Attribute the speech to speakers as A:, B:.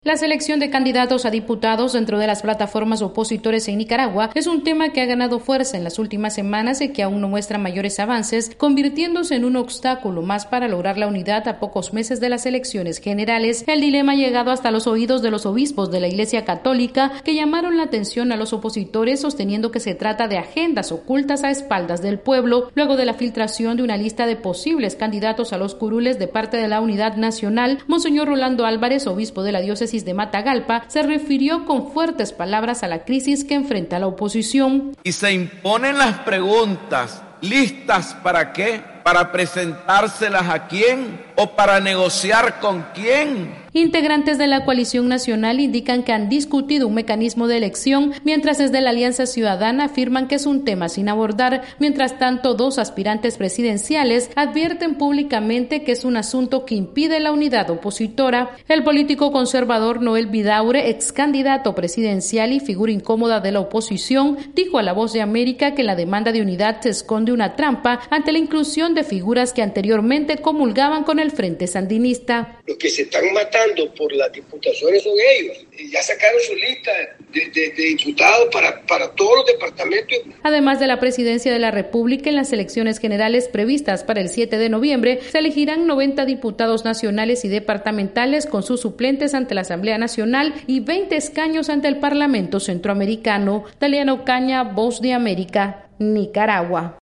A: La selección de candidatos a diputados dentro de las plataformas opositores en Nicaragua es un tema que ha ganado fuerza en las últimas semanas y que aún no muestra mayores avances, convirtiéndose en un obstáculo más para lograr la unidad a pocos meses de las elecciones generales. El dilema ha llegado hasta los oídos de los obispos de la Iglesia Católica, que llamaron la atención a los opositores sosteniendo que se trata de agendas ocultas a espaldas del pueblo, luego de la filtración de una lista de posibles candidatos a los curules de parte de la Unidad Nacional. Monseñor Rolando Álvarez, obispo de la diócesis de Matagalpa, se refirió con fuertes palabras a la crisis que enfrenta la oposición.
B: Y se imponen las preguntas, ¿listas para qué? ¿Para presentárselas a quién? ¿O para negociar con quién?
A: Integrantes de la coalición nacional indican que han discutido un mecanismo de elección, mientras desde la Alianza Ciudadana afirman que es un tema sin abordar. Mientras tanto, dos aspirantes presidenciales advierten públicamente que es un asunto que impide la unidad opositora. El político conservador Noel Vidaure, ex candidato presidencial y figura incómoda de la oposición, dijo a La Voz de América que la demanda de unidad se esconde una trampa ante la inclusión de figuras que anteriormente comulgaban con el Frente Sandinista.
C: Los que se están matando por las diputaciones son ellos. Ya sacaron su lista de diputados para todos los departamentos.
A: Además de la presidencia de la República, en las elecciones generales previstas para el 7 de noviembre, se elegirán 90 diputados nacionales y departamentales con sus suplentes ante la Asamblea Nacional y 20 escaños ante el Parlamento Centroamericano. Daliana Ocaña, Voz de América, Nicaragua.